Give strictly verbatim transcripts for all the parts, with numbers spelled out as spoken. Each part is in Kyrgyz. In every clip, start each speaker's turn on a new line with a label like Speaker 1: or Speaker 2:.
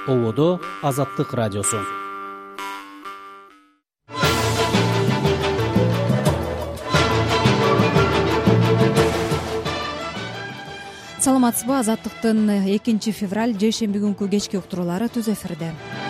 Speaker 1: Ободо Азаттык радиосу.
Speaker 2: Саламатсызбы? Азаттыктын экинчи февраль жейшемби күнкү кечки уктуруулары түз эфирде.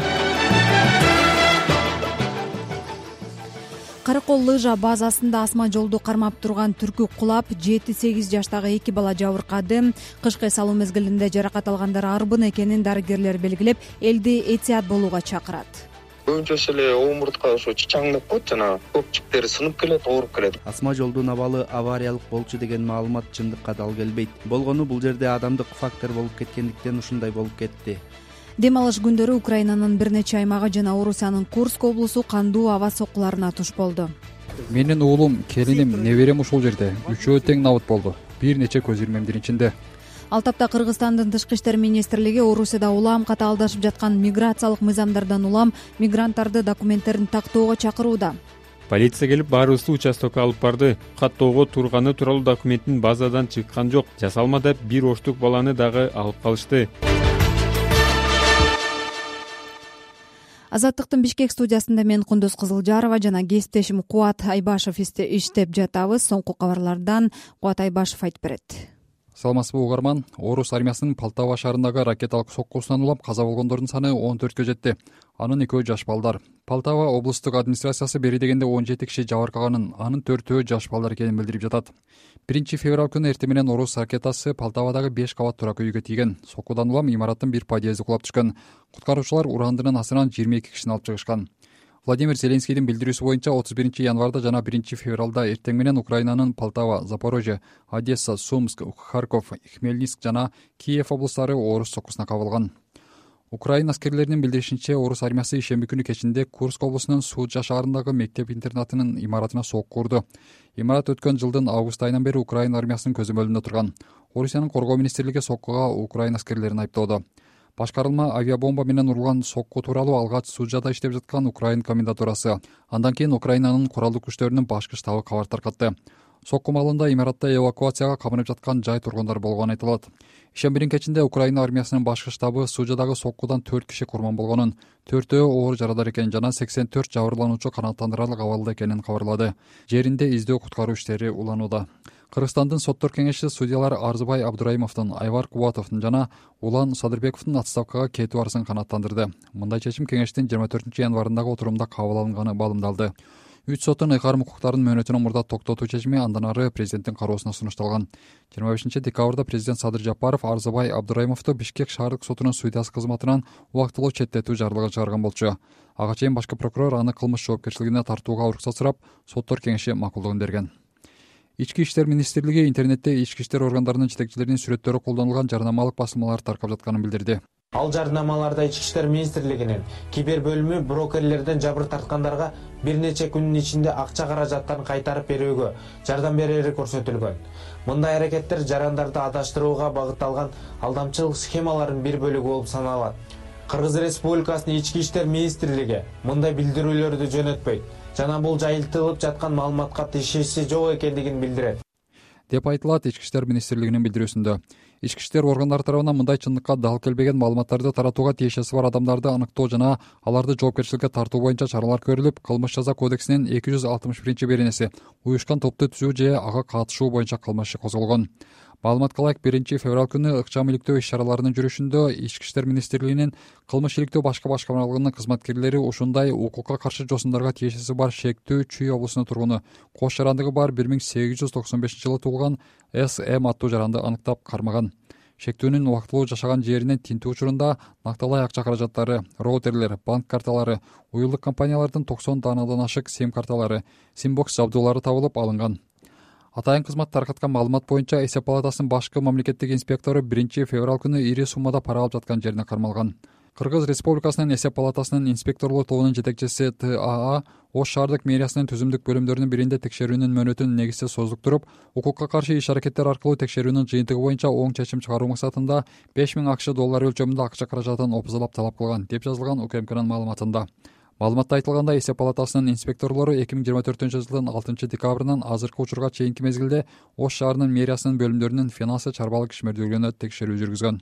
Speaker 2: Каракол лыжа базасында асма жолду кармап турган түркү кулап, жети сегиз жаштагы эки бала жабыркады. Кышкы салуу мезгилинде жаракат алгандар арбын экенин дарыгерлер белгилеп, элди этият болууга чакырат.
Speaker 3: Көбүнчөсү эле омуртка ошо чаңдап коет жана көпчүктери сынып келет, ооруп келет.
Speaker 4: Асма жолдун абалы авариялык болчу деген маалымат чындыкка дал келбейт. Болгону бул жерде адамдык фактор болуп кеткендиктен ушундай болуп кетти.
Speaker 2: Дем алыш күндөрү Украинанын бир нече аймагы жана Орусиянын Курск облусу кандуу аба соккуларына туш болду.
Speaker 5: Менин уулум, келиним, неберем ушул жерде. Үчөө тең набыт болду. Бир нече көз ирмемдин ичинде.
Speaker 2: Ал тапта Кыргызстандын Тышкы иштер министрлиги Орусияда улам катаалдашып жаткан миграциялык мыйзамдардан улам мигранттарды документтерин тактоого чакырууда.
Speaker 6: Полиция келип баарыбызды участокко алып барды. Каттоого турганы тууралуу документтин базадан чыккан жок. Жасалмада бир оштук баланы дагы алып калышты.
Speaker 2: Азаттыктын Бишкек студиясында мен Кундуз Кызылжарова жана кесиптешим Кубат Айбашев иштеп жатабыз. Соңку кабарлардан Кубат Айбашев айтып берет.
Speaker 5: Саламатсызбы угарман? Орус армиясынын Полтава шаарындагы ракеталык соккусунан улам каза болгондордун саны он төрткө жетти. Анын экөө жаш балдар. Полтава облустук администрациясы бери дегенде он жети киши жабыркаганын, анын төртөө жаш балдар экенин билдирип жатат. биринчи февраль күнү эртең менен орус ракетасы Полтавадагы беш кабат турак үйгө тийген. Соккудан улам имараттын бир подъезди кулап түшкөн. Куткаруучулар урандынын астынан жыйырма эки кишини алып чыгышкан. Владимир Зеленскийдин билдирүүсү боюнча отуз биринчи январда жана биринчи февралда эртең менен Украинанын Полтава, Запорожье, Одесса, Сумск, Харьков, Хмельницк жана Киев облустары орус соккусуна кабылган. Украина аскерлеринин билдиришинче, орус армиясы ишемби күнү кечинде Курск облусунун Суджа шаарындагы мектеп-интернатынын имаратына сокку урду. Имарат өткөн жылдын август айынан бери Украина армиясынын көзөмөлүндө турган. Орусиянын коргоо министрлиги соккуга Украина аскерлерин айыптоодо. Башкарылма авиабомба менен урулган сокку тууралуу алгач Суджада иштеп жаткан Украин комендатурасы. Андан кийин Украинанын куралдуу күчтөрүнүн башкы штабы кабар таркатты. Сокку маалында имаратта эвакуацияга кабынып жаткан жай тургундар болгону айтылат. Ишембинин кечинде Украина армиясынын башкы штабы Суджадагы соккудан төрт киши курман болгонун, төртөө оор жарадар экенин жана сексен төрт жабырлануучу канааттандырарлык абалда экенин кабарлады. Жеринде издөө куткаруу иштери уланууда. Кыргызстандын соттор кеңеши судьялар Арзыбай Абдурайымовдун, Айвар Кубатовдун жана Улан Садырбековдун отставкага кетүү арызын канааттандырды. Мындай чечим кеңештин жыйырма төртүнчү январындагы отурумда кабыл алынганы маалымдалды. Үч соттун ыйгарым укуктарын мөөнөтүнөн мурда токтотуу чечими андан ары президенттин кароосуна сунушталган. жыйырма бешинчи декабрда президент Садыр Жапаров Арзыбай Абдурайымовду Бишкек шаардык сотунун судьясы кызматынан убактылуу четтетүү жарлыгы чыгарган болчу. Ага чейин башкы прокурор аны кылмыш жоопкерчилигине тартууга уруксат сурап, соттор кеңеши макулдугун берген. Ички иштер министрлиги интернетте ички иштер органдарынын жетекчилеринин сүрөттөрү колдонулган жарнамалык басылмалар таркап жатканын билдирди.
Speaker 7: Ал жарнамаларда Ички иштер министрлигинин кибер бөлүмү брокерлерден жабыр тарткандарга бир нече күнүн ичинде акча каражаттарын кайтарып берүүгө жардам берери көрсөтүлгөн. Мындай аракеттер жарандарды адаштырууга багытталган алдамчылык схемалардын бир бөлүгү болуп саналат. Кыргыз Республикасынын Ички иштер министрлиги мындай билдирүүлөрдү жөнөтпөйт жана бул жайылтылып жаткан маалыматка тиешеси жок экендигин билдирет
Speaker 5: деп айтылат Ички иштер министрлигинин билдирүүсүндө. Ички иштер органдары тарабынан мындай чындыкка дал келбеген маалыматтарды таратууга тиешеси бар адамдарды аныктоо жана аларды жоопкерчиликке тартуу боюнча чаралар көрүлүп, кылмыш жаза кодексинин эки жүз алтымыш биринчи беренеси уюшкан топту түзүү же ага катышуу боюнча кылмыш иши козголгон. Маалыматка ылайык биринчи февраль күнү ыкчам иликтөө иш-чараларынын жүрүшүндө Ички иштер министрлигинин кылмыш иликтөө башкы башкармалыгынын кызматкерлери ушундай укукка каршы жосундарга тиешеси бар шектүү Чүй облусунун тургуну, кош жарандыгы бар бир миң сегиз жүз токсон бешинчи жылы туулган С М аттуу жаранды аныктап кармаган. Шектүүнүн убактылуу жашаган жеринен тинтүү учурунда накталай акча каражаттары, роутерлер, банк карталары, уюлдук компаниялардын токсон даанадан ашык сим карталары, симбокс жабдуулары табылып алынган. Атайын кызмат таркаткан маалымат боюнча эсеп палатасынын башкы мамлекеттик инспектору биринчи февраль күнү ири суммада пара алып жаткан жерине кармалган. Кыргыз Республикасынын эсеп палатасынын инспекторлук тобунун жетекчиси Т А А Ош шаардык мэриясынын түзүмдүк бөлүмдөрүнүн биринде текшерүүнүн мөөнөтүн негизсиз создуктуруп, укукка каршы иш-аракеттер аркылуу текшерүүнүн жыйынтыгы боюнча оң чечим чыгаруу максатында беш миң АКШ доллары өлчөмүндө акча каражатын опузалап талап кылган деп жазылган У К М Кнын маалыматында. Маалыматта айтылгандай, эсеп палатасынын инспекторлору эки миң жыйырма төртүнчү жылдын алтынчы декабрынан азыркы учурга чейинки мезгилде Ош шаарынын мэриясынын бөлүмдөрүнүн финансы чарбалык ишмердүүлүгүнө текшерүү жүргүзгөн.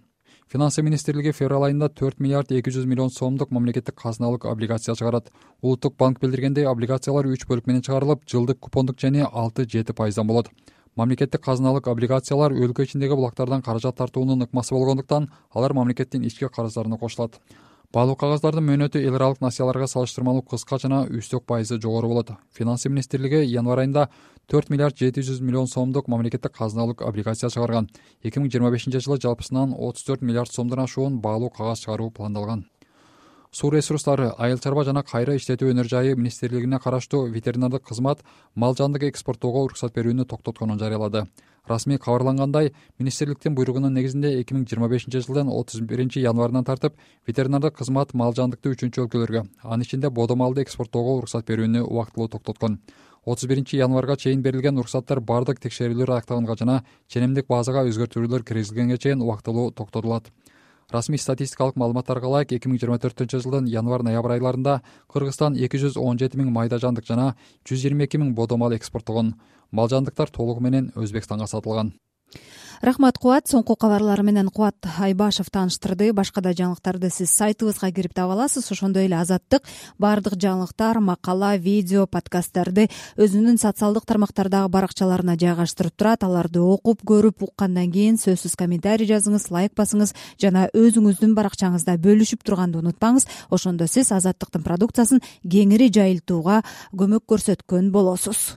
Speaker 5: Финансы министрлиги февраль айында төрт миллиард эки жүз миллион сомдук мамлекеттик казыналык облигация чыгарат. Улуттук банк билдиргендей, облигациялар үч бөлүк менен чыгарылып, жылдык купондук жени алты жети пайыздан болот. Мамлекеттик казыналык облигациялар өлкө ичиндеги булактардан каражат тартуунун ыкмасы болгондуктан алар мамлекеттин ички карыздарына кошулат. Баалуу кагаздардын мөөнөтү эл аралык насыяларга салыштырмалуу кыска жана үстөк пайызы жогору болот. Финансы министрлиги январь айында төрт миллиард жети жүз миллион сомдук мамлекеттик казыналык облигация чыгарган. эки миң жыйырма бешинчи жылы жалпысынан отуз төрт миллиард сомдон ашуун баалуу кагаз чыгаруу пландалган. Суу ресурстары, айыл чарба жана кайра иштетүү өнөр жайы министрлигине караштуу ветеринардык кызмат мал жандык экспорттоого уруксат берүүнү токтотконун жарыялады. Расмий кабарлангандай, министрликтин буйругунун негизинде эки миң жыйырма бешинчи жылдын отуз биринчи январынан тартып ветеринардык кызмат мал жандыкты үчүнчү өлкөлөргө, анын ичинде бодо малды экспорттоого уруксат берүүнү убактылуу токтоткон. отуз биринчи январга чейин берилген уруксаттар бардык текшерүүлөр аякталганга жана ченемдик базага өзгөртүүлөр киргизилгенге чейин убактылуу токтотулат. Расмий статистикалык маалыматтарга ылайык эки миң жыйырма төртүнчү жылдын январь-ноябрь айларында Кыргызстан эки жүз он жети миң майда жандык жана жүз жыйырма эки миң бодо мал экспорттогон. Мал жандыктар толугу менен Өзбекстанга сатылган.
Speaker 2: Рахмат Кубат. Соңку кабарлар менен Кубат Айбашев тааныштырды. Башка да жаңылыктарды сиз сайтыбызга кирип таба аласыз. Ошондой эле Азаттык баардык жаңылыктар, макала, видео, подкасттарды өзүнүн социалдык тармактардагы баракчаларына жайгаштырып турат. Аларды окуп, көрүп, уккандан кийин сөзсүз комментарий жазыңыз, лайк басыңыз жана өзүңүздүн баракчаңызда бөлүшүп турганды унутпаңыз. Ошондо сиз Азаттыктын продукциясын кеңири жайылтууга көмөк көрсөткөн болосуз.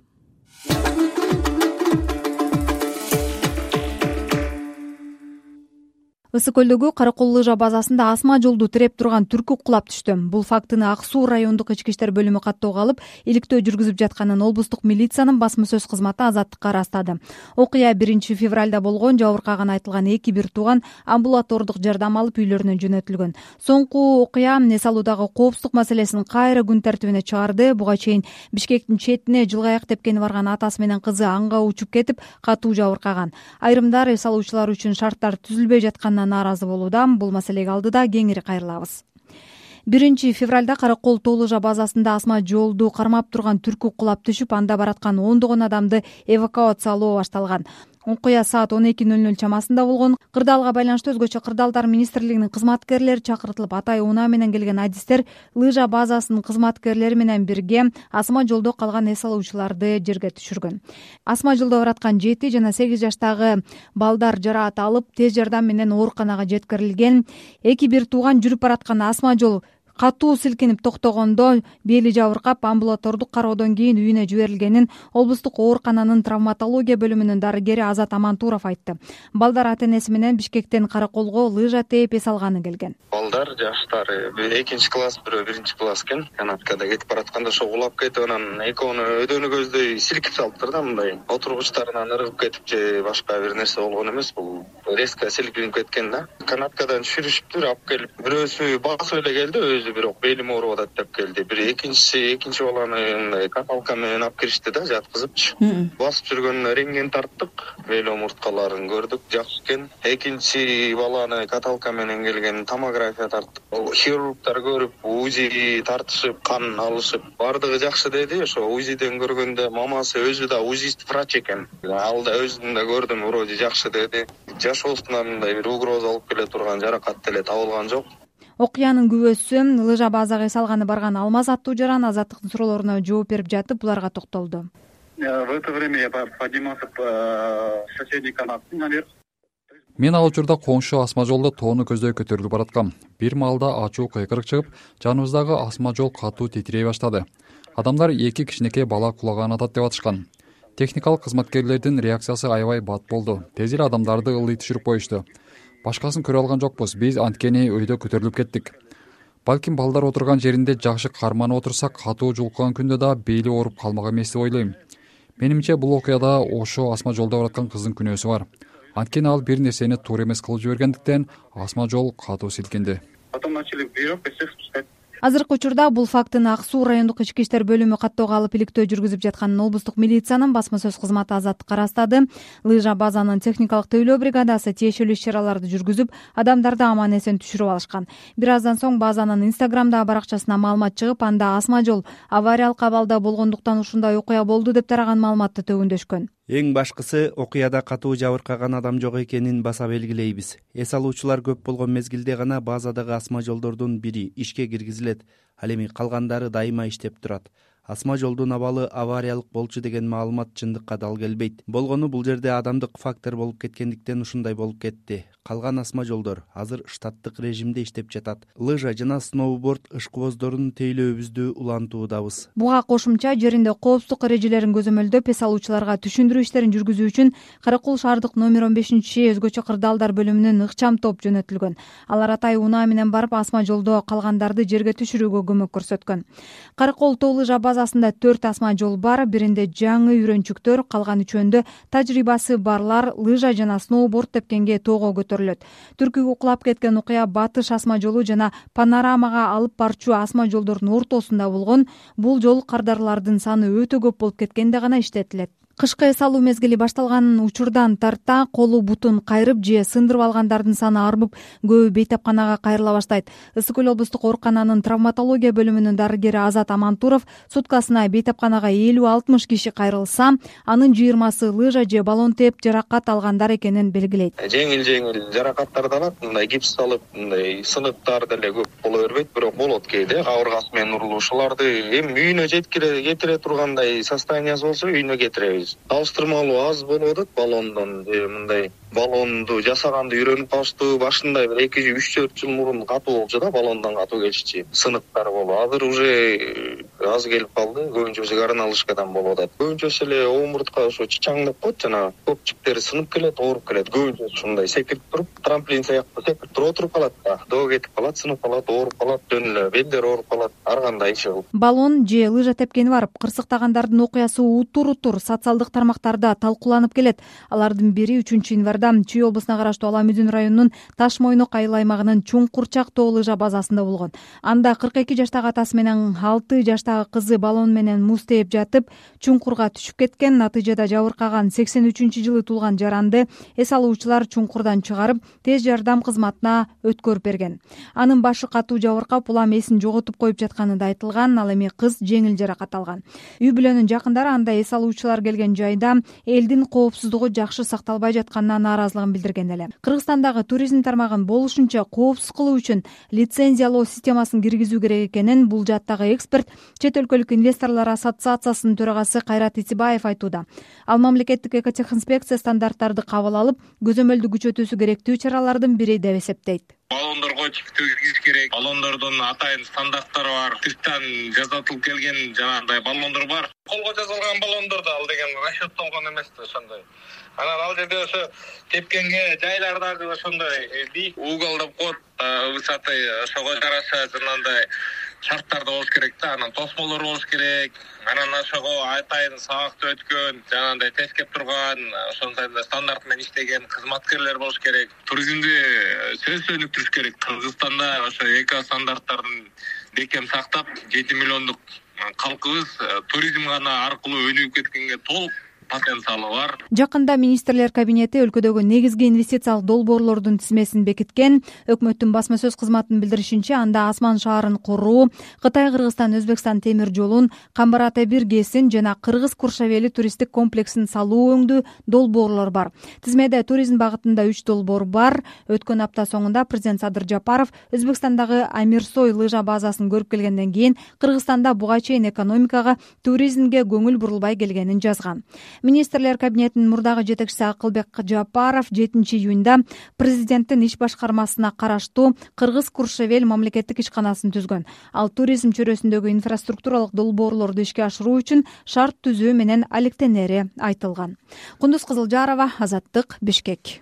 Speaker 2: Ысык көлдөгү Каракол лыжа базасында асма жолду тиреп турган түркү кулап түштү. Бул фактыны Ак Суу райондук ички иштер бөлүмү каттоого алып, иликтөө жүргүзүп жатканын облустук милициянын басма сөз кызматы Азаттыкка ырастады. Окуя биринчи февралда болгон. Жабыркаган айтылган эки бир тууган амбулатордук жардам алып үйлөрүнө жөнөтүлгөн. Соңку окуя эс алуудагы коопсуздук маселесин кайра күн тартибине чыгарды. Буга чейин Бишкектин четине жылга аяк тепкени барган атасы менен кызы аңга учуп кетип, катуу жабыркаган. Айрымдар эс алуучулар үчүн шарттар түзүлбөй жатканына нааразы болууда. Бул маселеге алдыда кеңири кайрылабыз. биринчи февралда Каракол тоо лыжа базасында асма жолду кармап турган түркү кулап түшүп, анда бараткан ондогон адамды эвакуациялоо башталган. Окуя саат он эки ноль ноль чамасында болгон. Кырдаалга байланыштуу өзгөчө Кырдаалдар министрлигинин кызматкерлери чакыртылып, атай унаа менен келген адистер лыжа базасынын кызматкерлери менен бирге асма жолдо калган эс алуучуларды жерге түшүргөн. Асма жолдо бараткан жети жана сегиз жаштагы балдар жараат алып, тез жардам менен ооруканага жеткирилген. Эки бир тууган жүрүп бараткан асма жол катуу силкинип токтогондо бели жабыркап, амбулатордук кароодон кийин үйүнө жиберилгенин облустук оорукананын травматология бөлүмүнүн дарыгери Азат Амантуров айтты. Балдар ата-энеси менен Бишкектен Караколго лыжа тээп эс алганы келген.
Speaker 3: Балдар жаштары экинчи класс, бирөө биринчи класс экен. Канаткада кетип баратканда ошо улап кетип, анан экөөнү өдөнү көздөй силкип салыптыр да, мындай отургучтарынан ыргып кетип же башка бир нерсе болгон эмес, бул резко силкинип кеткен да. Канаткадан түшүрүшүптүр, алып келип бирөөсү басып эле келди, бирок белим ооруп атат деп келди. Бир экинчиси экинчи баланы мындай каталка менен алып киришти да, жаткызыпчы. Басып жүргөнүнө рентген тарттык, бел омурткаларын көрдүк, жакшы экен. Экинчи баланы каталка менен келген томография тарттык. Хирургтар көрүп, УЗИ тартышып, кан алышып, бардыгы жакшы деди. Ошо УЗИден көргөндө мамасы өзү да УЗИст врач экен. Ал да өзүн да көрдүм, вроде жакшы деди. Жашоосуна мындай бир угроза алып келе турган жаракат деле табылган жок.
Speaker 2: Окуянын күбөсү лыжа базага эс алганы барган Алмаз аттуу жаран Азаттыктын суроолоруна жооп берип жатып, буларга токтолду.
Speaker 8: В это время я поднимался по соседней канавке наверх.
Speaker 5: Мен ал учурда коңшу асма жолдо тоону көздөй көтөрүлүп бараткам. Бир маалда ачуу кыйкырык чыгып, жаныбыздагы асма жол катуу титирей баштады. Адамдар эки кичинекей бала кулаган атат деп атышкан. Техникалык кызматкерлердин реакциясы аябай бат болду. Тез эле адамдарды ылдый түшүрүп коюшту. Башкасын көрө алган жокпуз. Биз анткени өйдө көтөрүлүп кеттик. Балким балдар отурган жеринде жакшы карманып отурсак, катуу жулкуган күндө да бейли ооруп калмак эмес деп ойлойм. Менимче бул окуяда ошо асма жолдо бараткан кыздын күнөөсү бар. Анткени ал бир нерсени туура эмес кылып жибергендиктен асма жол катуу силкинди.
Speaker 8: Потом начали вверх и всех спускать.
Speaker 2: Азыркы учурда бул фактыны Ак Суу райондук ички иштер бөлүмү каттоого алып, иликтөө жүргүзүп жатканын облустук милициянын басма сөз кызматы Азаттыкка ырастады. Лыжа базанын техникалык тейлөө бригадасы тиешелүү иш-чараларды жүргүзүп, адамдарды аман эсен түшүрүп алышкан. Бир аздан соң базанын Инстаграмдагы баракчасына маалымат чыгып, анда асма жол авариялык абалда болгондуктан ушундай окуя болду деп тараган маалыматты төгүндөшкөн.
Speaker 4: Эң башкысы, окуяда катуу жабыркаган адам жок экенин баса белгилейбиз. Эс алуучулар көп болгон мезгилде гана базадагы асма жолдордун бири ишке киргизилет, ал эми калгандары дайыма иштеп турат. Асма жолдун абалы авариялык болчу деген маалымат чындыкка дал келбейт. Болгону бул жерде адамдык фактор болуп кеткендиктен ушундай болуп кетти. Калган асма жолдор азыр штаттык режимде иштеп жатат. Лыжа жана сноуборд ышкыбоздорун тейлөөбүздү улантуудабыз.
Speaker 2: Буга кошумча жеринде коопсуздук эрежелерин көзөмөлдөп, эс алуучуларга түшүндүрүү иштерин жүргүзүү үчүн Каракул шаардык номер он бешинчи өзгөчө кырдаалдар бөлүмүнүн ыкчам топ жөнөтүлгөн. Алар атай унаа менен барып асма жолдо калгандарды жерге түшүрүүгө көмөк көрсөткөн. Каракол тоо лыжа базасында төрт асма жол бар, биринде жаңы үйрөнчүктөр, калган үчөөндө тажрыйбасы барлар лыжа жана сноуборд тепкенге тоого көтөрүлөт. Түркүгө кулап кеткен окуя Батыш асма жолу жана Панорамага алып барчу асма жолдордун ортосунда болгон. Бул жол кардарлардын саны өтө көп болуп кеткенде гана иштетилет. Кышкы эс алуу мезгили башталган учурдан тарта колу бутун кайрып же сындырып алгандардын саны арбып, көбү бейтапканага кайрыла баштайт. Ысык көл облустук оорукананын травматология бөлүмүнүн дарыгери Азат Амантуров суткасына бейтапканага элүү алтымыш киши кайрылса, анын жыйырмасы лыжа же баллон теп жаракат алгандар экенин белгилейт.
Speaker 3: Жеңил-жеңил жаракаттарды алат, мындай гипс салып, мындай сыныктар деле көп боло бербейт, бирок болот кээде кабыргасы менен урулушуларды эми үйүнө жеткире кетире тургандай состояниясы болсо үйүнө кетиребиз. Алыштырмалуу аз болуп атат баллондон. Мындай баллонду жасаганды үйрөнүп калыштуу. Башында бир эки үч төрт жыл мурун катуу болчу да, баллондон катуу келишчи. Сыныктар болуп. Азыр уже аз келип калды. Көбүнчөсү коронавирускадан болуп атат. Көбүнчөсү эле омуртка ошо чычаңдап коет, жана көпчүктери сынып келет, ооруп келет. Көбүнчөсү ушундай секирип туруп, трамплин сыяктуу секирип туруп отуруп калат да. Доо кетип калат, сынып калат, ооруп калат, жөн эле белдери ооруп калат. Ар кандай иши кылып.
Speaker 2: Баллон же лыжа тепкени барып кырсыктагандардын окуясы утур-утур социалдык тармактарда талкууланып келет. Алардын бири үчүнчү январда Чүй облусуна караштуу Ала Мүдүн районунун Таш Мойнок айыл аймагынын Чуңкурчак тоо лыжа базасында болгон. Анда кырк эки жаштагы атасы менен алты жаштагы кызы баллон менен муз тээп жатып, чуңкурга түшүп кеткен. Натыйжада жабыркаган сексен үчүнчү жылы туулган жаранды эс алуучулар чуңкурдан чыгарып, тез жардам кызматына өткөрүп берген. Анын башы катуу жабыркап, улам эсин жоготуп коюп жатканы да айтылган. Ал эми кыз жеңил жаракат алган. Үй бүлөнүн жакындары анда эс алуучулар келген жайда элдин коопсуздугу жакшы сакталбай жатканына нааразылыгын билдирген эле. Кыргызстандагы туризм тармагын болушунча коопсуз кылуу үчүн лицензиялоо системасын киргизүү керек экенин бул жаттагы эксперт Чет өлкөлүк инвесторлор ассоциациясынын төрагасы Кайрат Итибаев айтууда. Ал мамлекеттик экотехинспекция стандарттарды кабыл алып, көзөмөлдү күчөтүүсү керектүү чаралардын бири деп эсептейт.
Speaker 9: Баллондорго чиктөө киргиз керек. Баллондордун атайын стандарттары бар. Сырттан жасатылып келген жанагындай баллондор бар. Колго жасалган баллондор да ал деген расчеттолгон эмес да ошондой. Анан ал жерде ошо тепкенге жайлар дагы ошондой бийик угол деп коет, высоты ошого жараша жанагындай шарттарда болуш керек да. Анан тосмолор болуш керек. Анан ошого атайын сабакты өткөн, жанагындай тескеп турган, ошондой стандарт менен иштеген кызматкерлер болуш керек. Туризмди сөзсүз өнүктүрүш керек. Кыргызстанда ошо эко стандарттарын бекем сактап, жети миллиондук калкыбыз туризм гана аркылуу өнүгүп кеткенге толук потенциалы бар.
Speaker 2: Жакында министрлер кабинети өлкөдөгү негизги инвестициялык долбоорлордун тизмесин бекиткен. Өкмөттүн басма сөз кызматынын билдиришинче, анда Асман шаарын куруу, Кытай Кыргызстан Өзбекстан темир жолун, Камбар ата бир гэсин жана Кыргыз Куршавели туристтик комплексин салуу өңдүү долбоорлор бар. Тизмеде туризм багытында үч долбоор бар. Өткөн апта соңунда президент Садыр Жапаров Өзбекстандагы Амирсой лыжа базасын көрүп келгенден кийин Кыргызстанда буга чейин экономикага, туризмге көңүл бурулбай келгенин жазган. Министрлер кабинетинин мурдагы жетекчиси Акылбек Жапаров жетинчи июнда президенттин иш башкармасына караштуу Кыргыз Куршавел мамлекеттик ишканасын түзгөн. Ал туризм чөйрөсүндөгү инфраструктуралык долбоорлорду ишке ашыруу үчүн шарт түзүү менен алектенери айтылган. Кундуз Кызылжарова, Азаттык, Бишкек.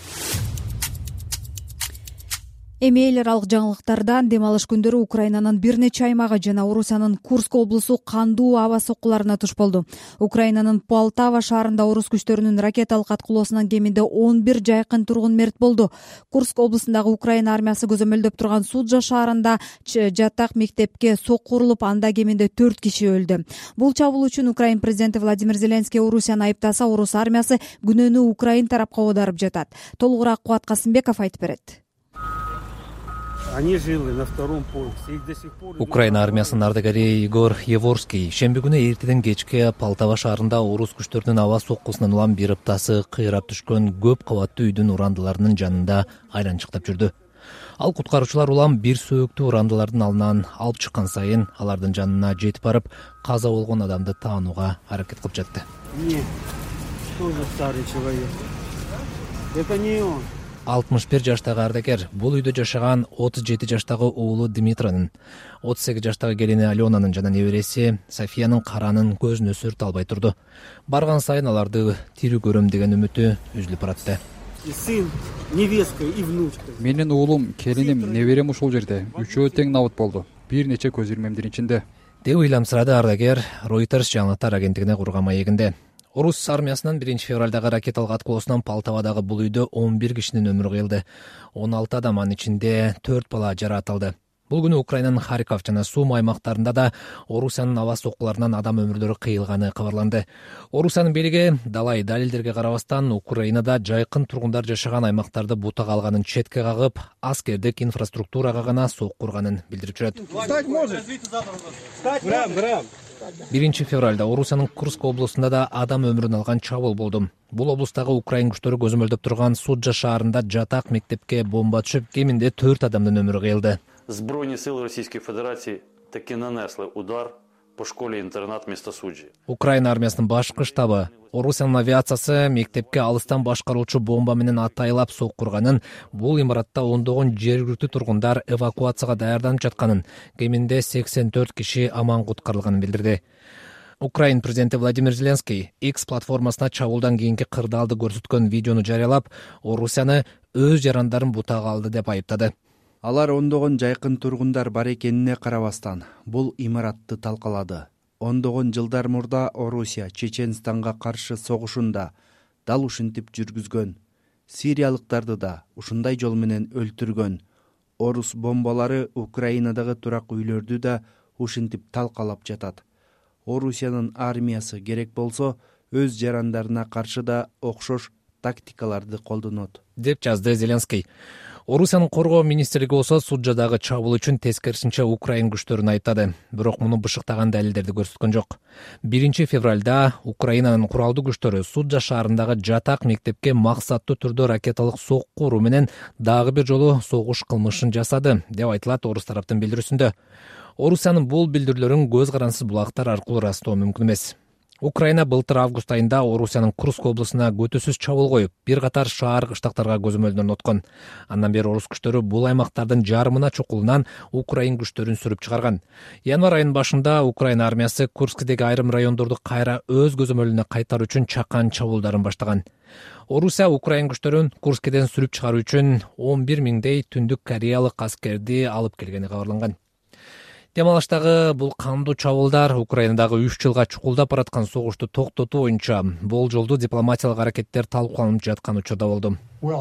Speaker 2: Эми эл аралык жаңылыктардан дем алыш күндөрү Украинанын бир нече аймагы жана Орусиянын Курск облусу кандуу аба соккуларына туш болду. Украинанын Полтава шаарында орус күчтөрүнүн ракеталык аткылоосунан кеминде он бир жайкын тургун мерт болду. Курск облусундагы Украина армиясы көзөмөлдөп турган Суджа шаарында жатак мектепке сокку урулуп, анда кеминде төрт киши өлдү. Бул чабуул үчүн Украин президенти Владимир Зеленский Орусияны айыптаса, орус армиясы күнөөнү Украин тарапка оодарып жатат. Толугураак Кубат Касымбеков айтып берет.
Speaker 10: Они жили на втором поясе. Их до сих пор...
Speaker 1: Украина армиясынын ардагери Игор Еворский шемби күнү эртеден кечке Полтава шаарында орус күчтөрүнүн аба соккусунан улам бир ыптасы кыйрап түшкөн көп кабаттуу үйдүн урандыларынын жанында айланчыктап жүрдү. Ал куткаруучулар улам бир сөөктүү урандылардын алынан алып чыккан сайын алардын жанына жетип барып, каза болгон адамды таанууга аракет кылып жатты.
Speaker 10: Нет, тоже старый человек. Это не он.
Speaker 1: алтымыш бир жаштагы ардагер бул үйдө жашаган отуз жети жаштагы уулу Дмитронун, отуз сегиз жаштагы келини Аленанын жана небереси Софиянын каранын көзүнө сүрт албай турду. Барган сайын аларды тирүү көрөм деген үмүтү үзүлүп баратты.
Speaker 10: И сын, невестка и внучка.
Speaker 5: Менин уулум, келиним, неберем ушул жерде. Үчөө тең набыт болду. Бир нече көз ирмемдин ичинде.
Speaker 1: деп ыйламсырады ардагер Reuters жаңылыктар агенттигине курган маегинде. Орус армиясынын биринчи февралдагы ракеталык аткылоосунан Полтавадагы бул үйдө он бир кишинин өмүрү кыйылды. он алты адам, анын ичинде төрт бала жаратылды. Бул күнү Украинанын Харьков жана Сум аймактарында да Орусиянын аба соккуларынан адам өмүрлөрү кыйылганы кабарланды. Орусиянын бийлиги далай далилдерге карабастан Украинада жайкын тургундар жашаган аймактарды бутак алганын четке кагып, аскердик инфраструктурага гана сокку урганын билдирип жүрөт. биринчи февралда Орусиянын Курск облусунда да адам өмүрүн алган чабуул болду. Бул облустагы Украин күчтөрү көзөмөлдөп турган Суджа шаарында жатак мектепке бомба түшүп, кеминде төрт адамдын өмүрү кыйылды.
Speaker 11: Збройні сили Російської Федерації таки нанесли удар по школі-інтернат міста Суджі.
Speaker 1: Украина армиясынын башкы штабы Орусиянын авиациясы мектепке алыстан башкаруучу бомба менен атайлап соккурганын, бул имаратта ондогон жергиликтүү тургундар эвакуацияга даярданып жатканын, кеминде сексен төрт киши аман куткарылганын билдирди. Украин президенти Владимир Зеленский X платформасына чабуулдан кийинки кырдаалды көрсөткөн видеону жарыялап, Орусияны өз жарандарын бутага алды деп айыптады.
Speaker 4: Алар ондогон жайкын тургундар бар экенине карабастан бул имаратты талкалады. Ондогон жылдар мурда Орусия Чеченстанга каршы согушунда дал ушинтип жүргүзгөн. Сириялыктарды да ушундай жол менен өлтүргөн. Орус бомбалары Украинадагы турак үйлөрдү да ушинтип талкалап жатат. Орусиянын армиясы керек болсо өз жарандарына каршы да окшош тактикаларды колдонот,
Speaker 1: деп жазды Зеленский. Орусиянын коргоо министрлиги болсо Суджадагы чабуул үчүн тескерисинче Украин күчтөрүн айыптады, бирок муну бышыктаган далилдерди көрсөткөн жок. биринчи февралда Украинанын куралдуу күчтөрү Суджа шаарындагы жатак мектепке максаттуу түрдө ракеталык сокку уруу менен дагы бир жолу согуш кылмышын жасады, деп айтылат орус тараптын билдирүүсүндө. Орусиянын бул билдирүүлөрүн көз карансыз булактар аркылуу ырастоо мүмкүн эмес. Украина былтыр август айында Орусиянын Курск облусуна көтөсүз чабуул коюп, бир катар шаар кыштактарга көзөмөлдөн откон. Андан бери орус күчтөрү бул аймактардын жарымына чукулунан Украин күчтөрүн сүрүп чыгарган. Январь айынын башында Украина армиясы Курскдеги айрым райондорду кайра өз көзөмөлүнө кайтаруу үчүн чакан чабуулдарын баштаган. Орусия Украин күчтөрүн Курскеден сүрүп чыгаруу үчүн он бир миңдей түндүк кореялык аскерди алып келгени кабарланган. Демалыштагы бул кандуу чабуулдар Украинадагы үч жылга чукулдап бараткан согушту токтотуу боюнча болжолдуу дипломатиялык аракеттер талкууланып жаткан учурда болду.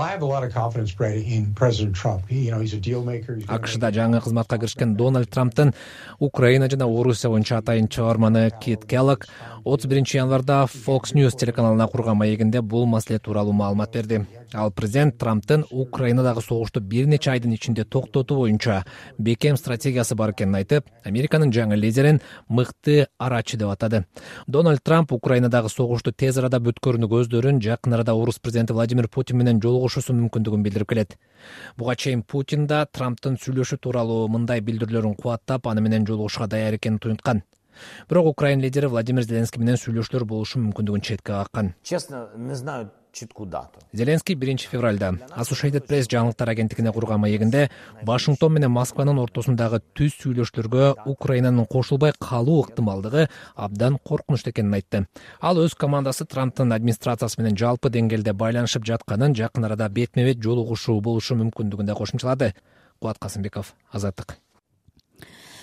Speaker 1: АКШда жаңы кызматка киришкен Дональд Трамптын Украина жана Орусия боюнча атайын чыгарманы Кит Келлог отуз биринчи январда Fox News телеканалына курган маегинде бул маселе тууралуу маалымат берди. Ал президент Трамптын Украинадагы согушту бир нече айдын ичинде токтотуу боюнча бекем стратегиясы бар экенин айтып, Американын жаңы лидерин мыкты арачы деп атады. Дональд Трамп Украинадагы согушту тез арада бүткөрүүнү көздөрүн жакын арада орус президенти Владимир Путин менен жолугушуусу мүмкүндүгүн билдирип келет. Буга чейин Путин да Трамптын сүйлөшүү тууралуу мындай билдирүүлөрүн кубаттап, аны менен жолугушууга даяр экенин туюнткан. Бирок Украин лидери Владимир Зеленский менен сүйлөшүүлөр болушу мүмкүндүгүн четке каккан.
Speaker 12: Честно, не знаю читкую дату.
Speaker 1: Зеленский биринчи февралда Associated Press жаңылыктар агенттигине курган маегинде Вашингтон менен Москванын ортосундагы түз сүйлөшүүлөргө Украинанын кошулбай калуу ыктымалдыгы абдан коркунучтуу экенин айтты. Ал өз командасы Трамптын администрациясы менен жалпы деңгээлде байланышып жатканын, жакын арада бетме-бет жолугушуу болушу мүмкүндүгүн да кошумчалады. Кубат Касымбеков, Азаттык.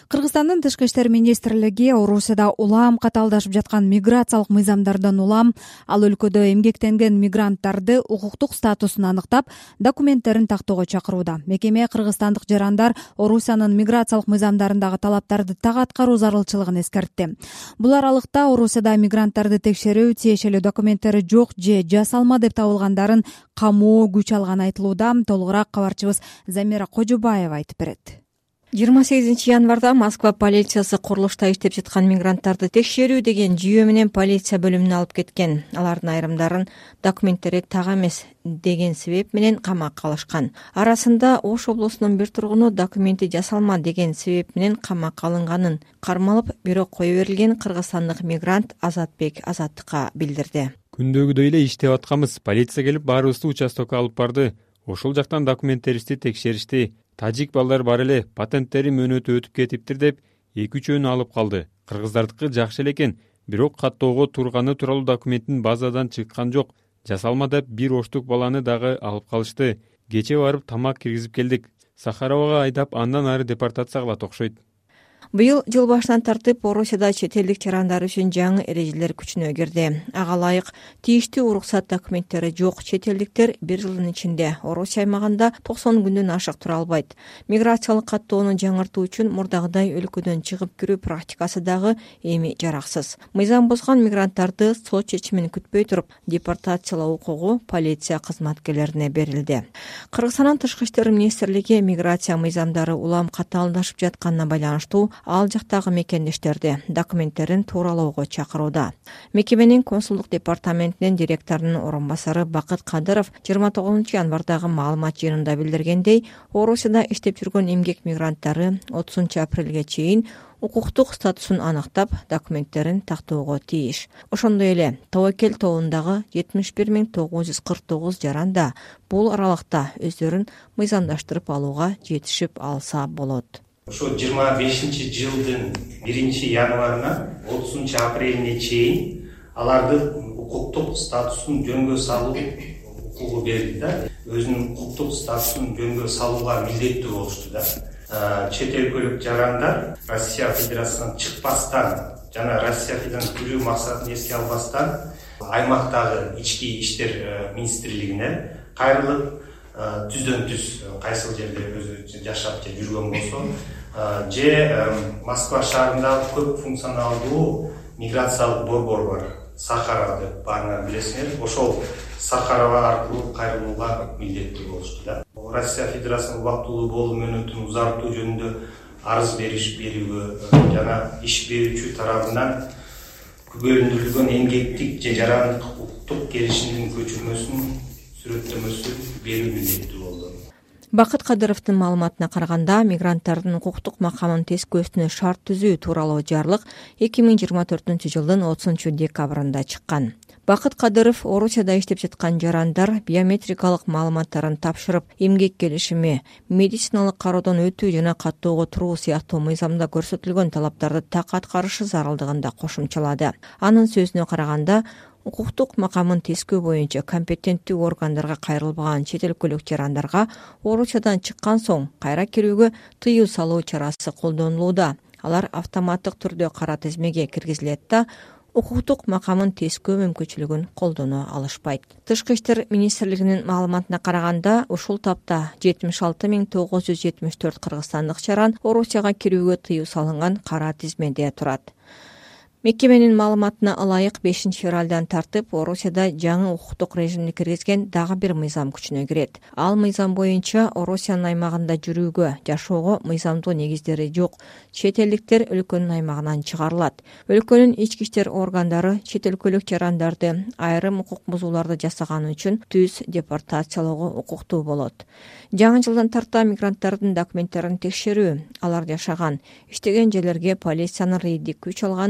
Speaker 2: Кыргызстандын тышкы иштер министрлиги Орусияда улам катаалдашып жаткан миграциялык мыйзамдардан улам ал өлкөдө эмгектенген мигранттарды укуктук статусун аныктап, документтерин тактоого чакырууда. Мекеме кыргызстандык жарандар Орусиянын миграциялык мыйзамдарындагы талаптарды так аткаруу зарылчылыгын эскертти. Бул аралыкта Орусияда мигранттарды текшерүү, тиешелүү документтери жок же жасалма деп табылгандарын камоо күч алганы айтылууда. Толугураак кабарчыбыз Замира Кожубаева айтып берет.
Speaker 13: жыйырма сегизинчи январда Москва полициясы курулушта иштеп жаткан мигранттарды текшерүү деген жүйө менен полиция бөлүмүнө алып кеткен. Алардын айрымдарын документтери так эмес деген себеп менен камакка алышкан. Арасында Ош облусунун бир тургуну документи жасалма деген себеп менен камакка алынганын кармалып, бирок кое берилген кыргызстандык мигрант Азатбек Азаттыкка билдирди.
Speaker 6: Күндөгүдөй эле иштеп атканбыз. Полиция келип баарыбызды участокко алып барды. Ошол жактан документтерибизди текшеришти. Тажик балдар бар эле, патенттери мөөнөтү өтүп кетиптир деп эки үчөөнү алып калды. Кыргыздардыкы жакшы эле экен, бирок каттоого турганы тууралуу документтин базадан чыккан жок. Жасалма деп бир оштук баланы дагы алып калышты. Кече барып тамак киргизип келдик. Сахаровага айдап андан ары депортация кылат окшойт.
Speaker 13: Быйыл жыл башынан тартып Орусияда чет элдик жарандар үчүн жаңы эрежелер күчүнө кирди. Ага ылайык тийиштүү уруксат документтери жок чет элдиктер бир жылдын ичинде Орусия аймагында токсон күндөн ашык тура албайт. Миграциялык каттоону жаңыртуу үчүн мурдагыдай өлкөдөн чыгып кирүү практикасы дагы эми жараксыз. Мыйзам бузган мигранттарды сот чечимин күтпөй туруп депортациялоо укугу полиция кызматкерлерине берилди. Кыргызстандын тышкы иштер министрлиги миграция мыйзамдары улам катаалдашып жатканына байланыштуу ал жактагы мекендештерди документтерин тууралоого чакырууда. Мекеменин консулдук департаментинин директорунун орун басары Бакыт Кадыров жыйырма тогузунчу январдагы маалымат жыйынында билдиргендей, Орусияда иштеп жүргөн эмгек мигранттары отузунчу апрелге чейин укуктук статусун аныктап, документтерин тактоого тийиш. Ошондой эле Тобокел тобундагы жетимиш бир миң тогуз жүз кырк тогуз жаран да бул аралыкта өздөрүн мыйзамдаштырып алууга жетишип алса болот.
Speaker 14: Ошо жыйырма бешинчи жылдын биринчи январынан отузунчу апрелине чейин алардын укуктук статусун жөнгө салуу укугу берилди да. Өзүнүн укуктук статусун жөнгө салууга милдеттүү болушту да. Чет өлкөлүк жарандар Россия Федерациясынан чыкпастан жана Россия Федерациясынан кирүү максатын эске албастан аймактагы ички иштер министрлигине кайрылып түздөн түз кайсыл жерде өзү жашап же жүргөн болсо же Москва шаарында көп функционалдуу миграциялык борбор бар. Сахара деп баарыңар билесиңер. Ошол Сахарова аркылуу кайрылууга милдеттүү болушту да. Россия Федерациясынын убактылуу болуу мөөнөтүн узартуу жөнүндө арыз бериш берүүгө жана иш берүүчү тарабынан күбөлүндүрүлгөн эмгектик же жарандык укуктук келишимдин көчүрмөсүн сүрөттөмөсү берүү милдеттүү болду.
Speaker 13: Бакыт Кадыровдун маалыматына караганда, мигранттардын укуктук макамын тескөөсүнө шарт түзүү тууралуу жарлык эки миң жыйырма төртүнчү жылдын отузунчу декабрында чыккан. Бакыт Кадыров Орусияда иштеп жаткан жарандар биометрикалык маалыматтарын тапшырып, эмгек келишими, медициналык кароодон өтүү жана каттоого туруу сыяктуу мыйзамда көрсөтүлгөн талаптарды так аткарышы зарылдыгын да кошумчалады. Анын сөзүнө караганда, укуктук макамын тескөө боюнча компетенттүү органдарга кайрылбаган чет өлкөлүк жарандарга Орусиядан чыккан соң кайра кирүүгө тыюу салуу чарасы колдонулууда. Алар автоматтык түрдө кара тизмеге киргизилет да, укуктук макамын тескөө мүмкүнчүлүгүн колдоно алышпайт. Тышкы иштер министрлигинин маалыматына караганда, ушул тапта жетимиш алты миң тогуз жүз жетимиш төрт кыргызстандык жаран Орусияга кирүүгө тыюу салынган кара тизмеде турат. Мекеменин маалыматына ылайык бешинчи февралдан тартып Орусияда жаңы укуктук режимди киргизген дагы бир мыйзам күчүнө кирет. Ал мыйзам боюнча Орусиянын аймагында жүрүүгө, жашоого мыйзамдуу негиздери жок чет элдиктер өлкөнүн аймагынан чыгарылат. Өлкөнүн ички иштер органдары чет өлкөлүк жарандарды айрым укук бузууларды жасаганы үчүн түз депортациялоого укуктуу болот. Жаңы жылдан тарта мигранттардын документтерин текшерүү, алар жашаган, иштеген жерлерге полициянын рейддик күч алганы арба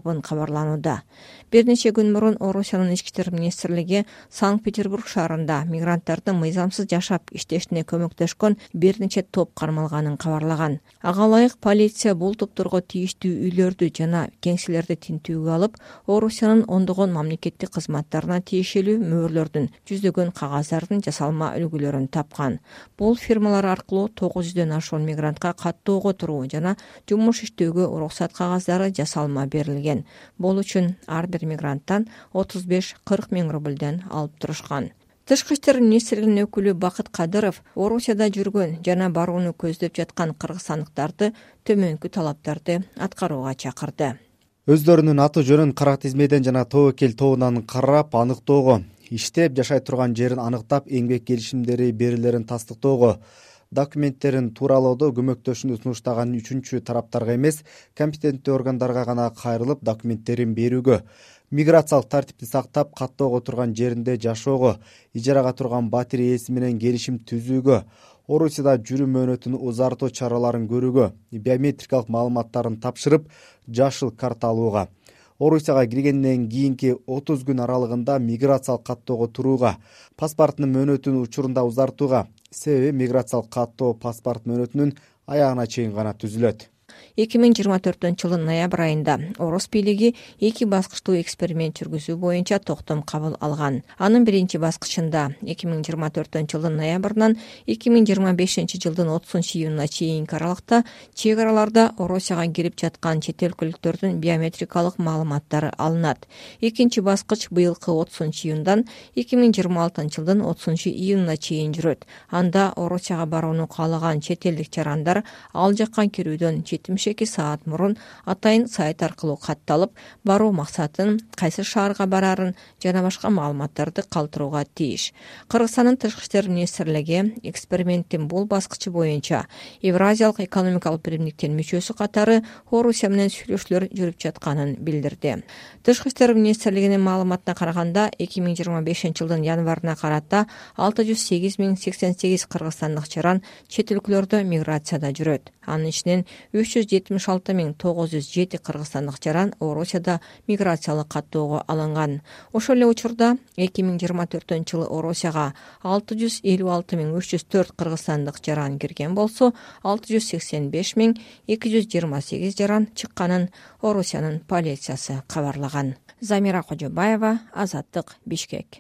Speaker 13: бабын кабарланууда. Бир нече күн мурун Орусиянын ички иштер министрлиги Санкт-Петербург шаарында мигранттардын мыйзамсыз жашап иштешине көмөктөшкөн бир нече топ кармалганын кабарлаган. Ага ылайык полиция бул топторго тийиштүү үйлөрдү жана кеңселерди тинтүүгө алып, Орусиянын ондогон мамлекеттик кызматтарына тиешелүү мөөрлөрдүн, жүздөгөн кагаздардын жасалма үлгүлөрүн тапкан. Бул фирмалар аркылуу тогуз жүздөн ашуун мигрантка каттоого туруу жана жумуш иштөөгө уруксат кагаздары жасалма берилген. Бул үчүн ар бир мигранттан отуз беш кырк миң рубльден алып турушкан. Тышкы иштер министрлигинин өкүлү Бакыт Кадыров Орусияда жүргөн жана барууну көздөп жаткан кыргызстандыктарды төмөнкү талаптарды аткарууга чакырды.
Speaker 4: Өздөрүнүн аты жөнүн кара тизмеден жана тобокел тобунан карап аныктоого, иштеп жашай турган жерин аныктап, эмгек келишимдери берилерин тастыктоого, документтерин тууралоодо көмөктөшүүнү сунуштаган үчүнчү тараптарга эмес, компетенттүү органдарга гана кайрылып документтерин берүүгө, миграциялык тартипти сактап, каттоого турган жеринде жашоого, ижарага турган батир ээси менен келишим түзүүгө, Орусияда жүрүү мөөнөтүн узартуу чараларын көрүүгө, биометрикалык маалыматтарын тапшырып, жашыл карта алууга, Орусияга киргенден кийинки отуз күн аралыгында миграциялык каттоого турууга, паспорттун мөөнөтүн учурунда узартууга, себеби миграциялык каттоо паспорт мөөнөтүнүн аягына чейин гана түзүлөт.
Speaker 13: эки миң жыйырма төртүнчү жылдын ноябрь айында Орус бийлиги эки баскычтуу эксперимент жүргүзүү боюнча токтом кабыл алган. Анын биринчи баскычында эки миң жыйырма төртүнчү жылдын ноябрынан эки миң жыйырма бешинчи жылдын отузунчу июнуна чейинки аралыкта чек араларда Орусияга кирип жаткан чет өлкөлүктөрдүн биометрикалык маалыматтары алынат. Экинчи баскыч быйылкы отузунчу июндан эки миң жыйырма алтынчы жылдын отузунчу июнуна чейин жүрөт. Анда Орусияга барууну каалаган чет элдик жарандар ал жакка кирүүдөн жетимиш эки саат мурун атайын сайт аркылуу катталып, баруу максатын, кайсы шаарга барарын жана башка маалыматтарды калтырууга тийиш. Кыргызстандын тышкы иштер министрлиги эксперименттин бул баскычы боюнча Евразиялык экономикалык биримдиктин мүчөсү катары Орусия менен сүйлөшүүлөр жүрүп жатканын билдирди. Тышкы иштер министрлигинин маалыматына караганда, эки миң жыйырма бешинчи жылдын январына карата алты жүз сегиз миң сексен сегиз кыргызстандык жаран чет өлкөлөрдө миграцияда жүрөт. Анын ичинен үч жүз жетимиш алты миң тогуз жүз жети кыргызстандык жаран Орусияда миграциялык каттоого алынган. Ошол эле учурда эки миң жыйырма төртүнчү жылы Орусияга алты жүз элүү алты миң үч жүз төрт кыргызстандык жаран кирген болсо, алты жүз сексен беш миң эки жүз жыйырма сегиз жаран чыкканын Орусиянын полициясы кабарлаган. Замира Кожобаева, Азаттык, Бишкек.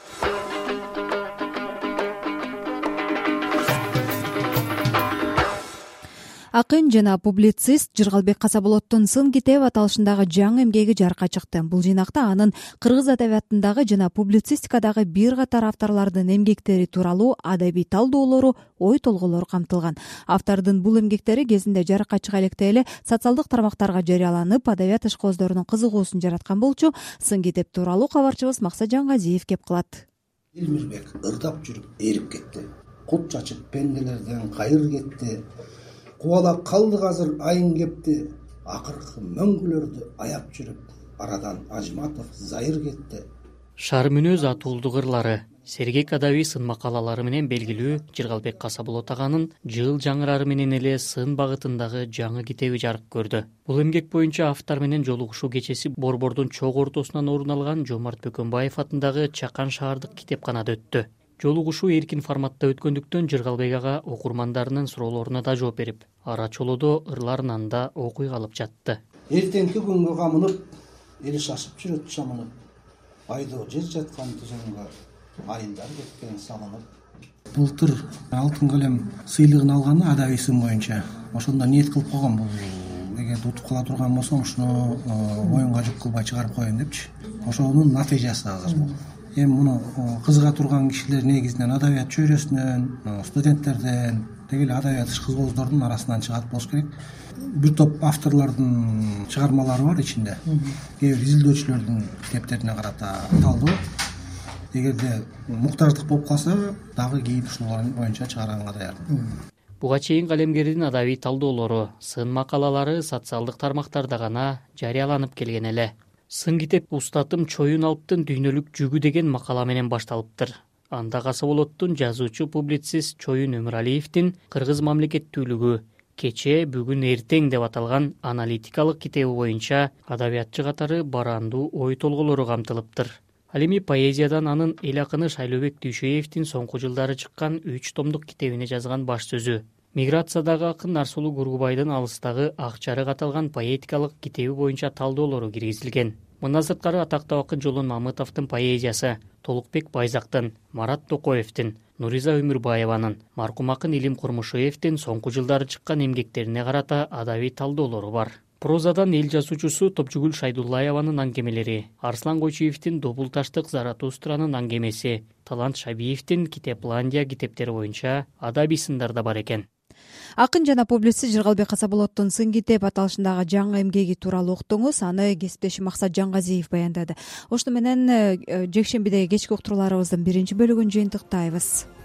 Speaker 2: Акын жана публицист Жыргалбек Касаболоттун «Сын китеп» аталышындагы жаңы эмгеги жарыкка чыкты. Бул жыйнакта анын кыргыз адабиятындагы жана публицистикадагы бир катар авторлордун эмгектери тууралуу адабий талдоолору, ой толгоолору камтылган. Автордун бул эмгектери кезинде жарыкка чыга электе эле социалдык тармактарга жарыяланып, адабият ишкозорунун кызыгуусун жараткан болчу. «Сын китеп» тууралуу кабарчыбыз Максат Жангазиев кеп кылат.
Speaker 15: Илмирбек ырдап жүрүп эрип кетти. Кут чачып пенделерден кайыр кетти. Кубалап калды азыр айын кепти, акыркы мөңгүлөрдү аяп жүрүп, арадан Ажматов Зайыр кетти.
Speaker 16: Шаар мүнөз атуулдук ырлары, сергек адабий сын макалалары менен белгилүү Жыргалбек Касаболот аганын жыл жаңырары менен эле сын багытындагы жаңы китеби жарык көрдү. Бул эмгек боюнча автор менен жолугушуу кечеси Борбордун чогуу ортосунан орун алган Жомарт Бөкөнбаев атындагы Чакан шаардык китепканада өттү. Жолугушуу эркин форматта өткөндүктөн Жыргалбек ага окурмандарынын суроолоруна да жооп берип, ара чолодо ырларын анда окуй калып жатты.
Speaker 15: Эртеңки күнгө камынып, эли шашып жүрөт чамынып, айдоо жер жаткан түзөнгө айылдар кеткен салынып. Былтыр алтын калем сыйлыгын алганы адабий сын боюнча. Ошондо ниет кылып койгон, бул эгер утуп кала турган болсом, ушуну оюнга жүк кылбай чыгарып коеюн депчи. Ошонун натыйжасы азыр бул. Эми муну кызыга турган кишилер негизинен адабият чөйрөсүнөн, студенттерден, деги эле адабият ишкызгоздордун арасынан чыгат болуш керек. Бир топ авторлордун чыгармалары бар ичинде. Кээ бир изилдөөчүлөрдүн китептерине карата талдоо. Эгерде муктаждык болуп калса, дагы кийин ушул боюнча чыгарганга даярмын.
Speaker 16: Буга чейин калемгердин адабий талдоолору, сын макалалары социалдык тармактарда гана жарыяланып келген эле. Сын китеп устатым чоюн алыптын дүйнөлүк жүгү деген макала менен башталыптыр. Анда Касаболоттун жазуучу публицист Чоюн Өмүралиевдин кыргыз мамлекеттүүлүгү, кечээ бүгүн эртең деп аталган аналитикалык китеби боюнча адабиятчы катары барандуу ой толгоолору камтылыптыр. Ал эми поэзиядан анын эл акыны Шайлообек Дүйшөевдин соңку жылдары чыккан үч томдук китебине жазган баш сөзү. Миграциядагы акын Нарсулуу Гургубайдын Алыстагы ак жарык аталган поэтикалык китеби боюнча талдоолору киргизилген. Мындан сырткары атактуу акын Жолон Мамытовдун поэзиясы, Толукбек Байзактын, Марат Токоевдин, Нуриза Өмүрбаеванын, маркум акын Илим Курмушоевдин соңку жылдары чыккан эмгектерине карата адабий талдоолору бар. Прозадан эл жазуучусу Топчугүл Шайдуллаеванын аңгемелери, Арслан Койчуевдин Добул таштык Заратустранын аңгемеси, Талант Шабиевдин Китепландия китептери боюнча адабий сындар да бар экен.
Speaker 2: Акын жана публицист Жыргалбек Касаболоттун Сын китеп аталышындагы жаңы эмгеги тууралуу уктуңуз. Аны кесиптешим Максат Жангазиев баяндады. Ошону менен жекшембидеги кечки уктурууларыбыздын биринчи бөлүгүн жыйынтыктайбыз.